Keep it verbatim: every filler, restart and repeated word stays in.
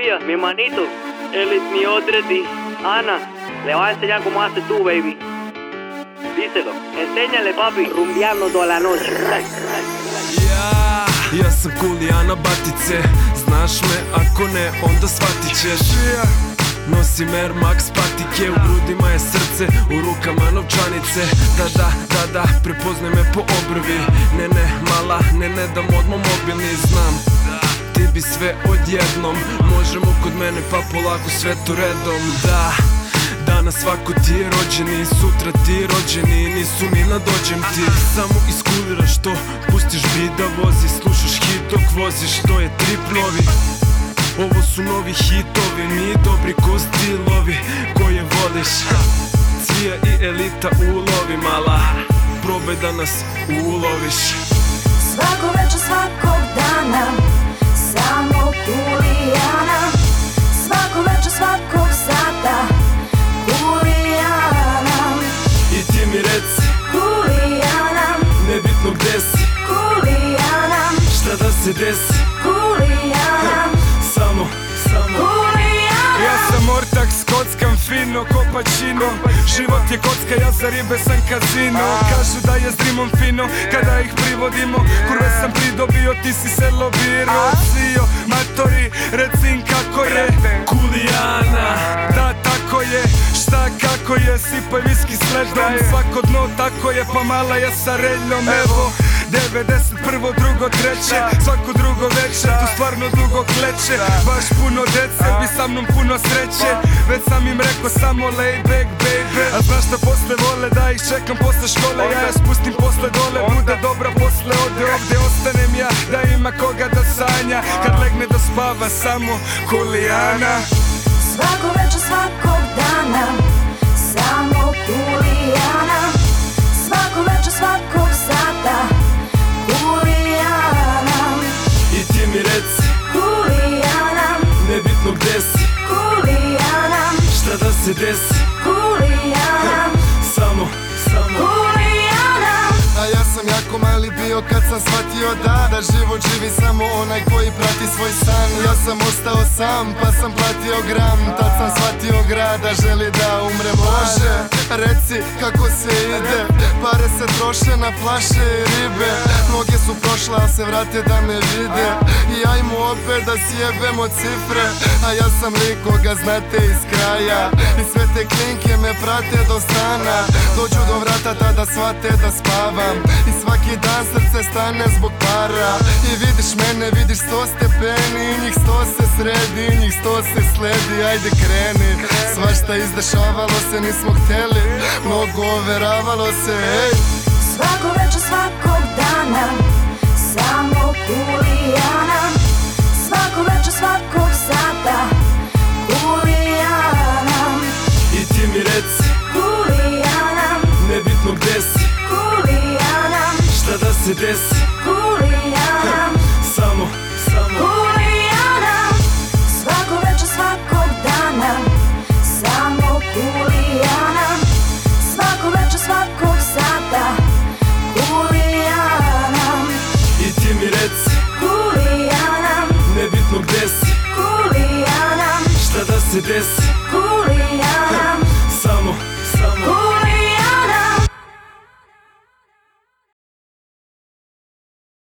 Sofía, mi hermanito, él es mi odredi. Ana, le va a enseñar cómo haces tú, baby. Díselo, enséñale, papi, rumbeando toda la noche. Ja, ja sam Kulijana Batice. Znaš me, ako ne, onda shvatit ćeš. Nosim Air Max patike, u grudima je srce, u rukama novčanice. Da, da, da, da, prepoznaj me po obrvi. Ne, ne, mala, ne, ne dam odmah mobilni, znam. Ti bi sve odjednom, možemo kod mene pa polako sve to redom. Da, danas svako ti je rođeni, sutra ti je rođeni, nisu ni na dođem ti. Samo iskuliraš to, pustiš beat da vozi, slušaš hit dok voziš, to je trip novi. Ovo su novi hitovi, mi dobri ko stilovi koje voliš. Cvija i Elita ulovi, mala, probaj da nas uloviš. Svako večer, svakog dana, samo Kulijana. Svako večer, svakog sata, Kulijana. I ti mi reci, Kulijana, nebitno gde si, Kulijana, šta da se desi, Kulijana, samo, samo Kulijana. Ja sam ortak, skockam fino ko Pacino. Život je kocka, ja za ribe sam kazino. Kažu da je s rimom fino kada ih privodimo. Kurve sam pridobio, ti si se lobirao. Cio, matori, reci im kako je Kulijana. Da, tako je, šta kako je, sipaj viski s ledom. Svako dno tako je, pa mala je sa reljom. Evo, devedeset prvo, drugo, treće, svako drugo večer, tu stvarno dugo kleče. Baš puno dece, bi sa mnom puno sreće. Već sam im rekao samo lay back baby. A znaš šta posle vole, da ih čekam posle škole. Ja je spustim posle dole, bude dobra posle ode. Ovde ostanem ja, da ima koga da sanja. Kad legne da spava samo Kulijana. Svako večer, svakog dana, samo Kulijana. Svako večer, svakog sata, Kulijana. I ti mi reci, Kulijana, nebitno gde si, Kulijana, šta da se desi, Kulijana, samo, samo Kulijana. A ja sam jako mali bio kad sam shvatio da Da život živi samo onaj koji prati svoj san. Ja sam ostao sam pa sam platio gram. Tad sam shvatio grada, želi da umre. Može, reci kako se ide. Pare se troše na flaše i ribe. Mnoge su prošle, al se vrate da me vide. I ajmo opet da sjebemo cifre. A ja sam lik koga znate iz kraja. I sve te klinke me prate do strana. Dođu do vrata tada shvate da spavam. I svaki dan srce stane zbog para. I vidiš mene, vidiš sto stepeni. I njih sto se sredi, i njih sto se sledi. Ajde kreni, svašta izdešavalo se, nismo hteli. Mnogo overavalo se, ej. Svako večer, svakog dana, samo Kulijana. Svako večer, svakog sata, Kulijana. I ti mi reci, Kulijana, nebitno gde si, Kulijana, šta da se desi, Kulijana, samo, samo Kulijana. Svako večer, svakog dana, samo Kulijana. Svako večer, svakog sata, Kulijana. I ti mi reci, Kulijana, nebitno gde si, Kulijana, šta da se desi,